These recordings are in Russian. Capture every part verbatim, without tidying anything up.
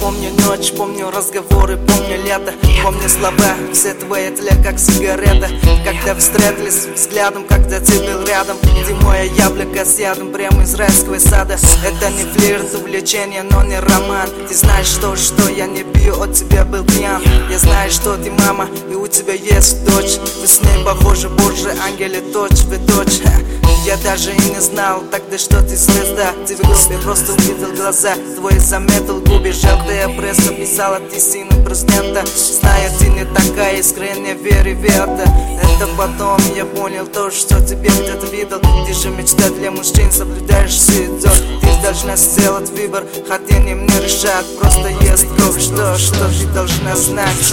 помню ночь, помню разговоры, помню лето, помню слова, все твои тля как сигарета. Когда встретились взглядом, когда ты был рядом, ты мое яблоко с ядом прямо из райского сада. Это не флирт, увлечение, но не роман. Ты знаешь что, что я не пью, от тебя был пьян. Я знаю, что ты мама, и у тебя есть дочь. Вы с ней похожи, боже, ангелы, точь в точь. Я даже и не знал тогда, что ты звезда. Ты в группе просто увидел глаза твои, заметил губы желтые. Пресса писала, ты сын президента. Знаю, ты не такая искренняя, верю в это. Это потом я понял то, что тебе где-то видел. Ты же мечта для мужчин, соблюдаешь все идет. Ты должна сделать выбор, хотением не решать. Просто есть кое-что, что ты должна знать.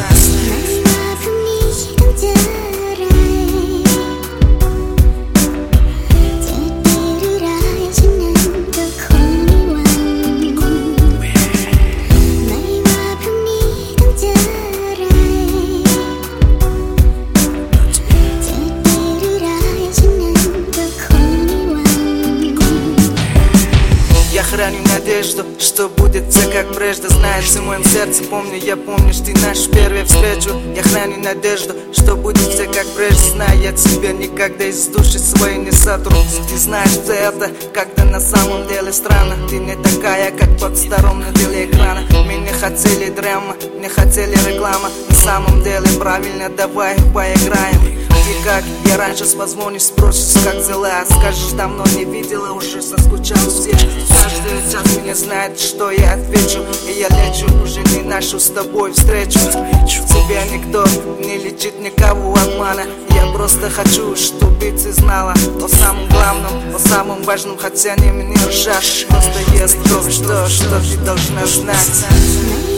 Я храню надежду, что будет все как прежде. Знаешь, в моем сердце помню, я помню, что ты нашу первую встречу. Я храню надежду, что будет все как прежде. Знаю, я тебя никогда из души своей не сотру. Ты знаешь, что это, когда на самом деле странно. Ты не такая, как под старом на телеэкрана. Мы не хотели драма, не хотели реклама. На самом деле правильно, давай поиграем. И как я раньше позвонишь, спросишь, как дела. Скажешь, давно не видела, уже соскучал все. Каждый час меня знает, что я отвечу. И я лечу уже не нашу с тобой встречу. Тебя никто не лечит, никого обмана. Я просто хочу, чтобы ты знала о самом главном, о самом важном, хотя не мне ржашь. Просто есть то, что, что ты должна знать.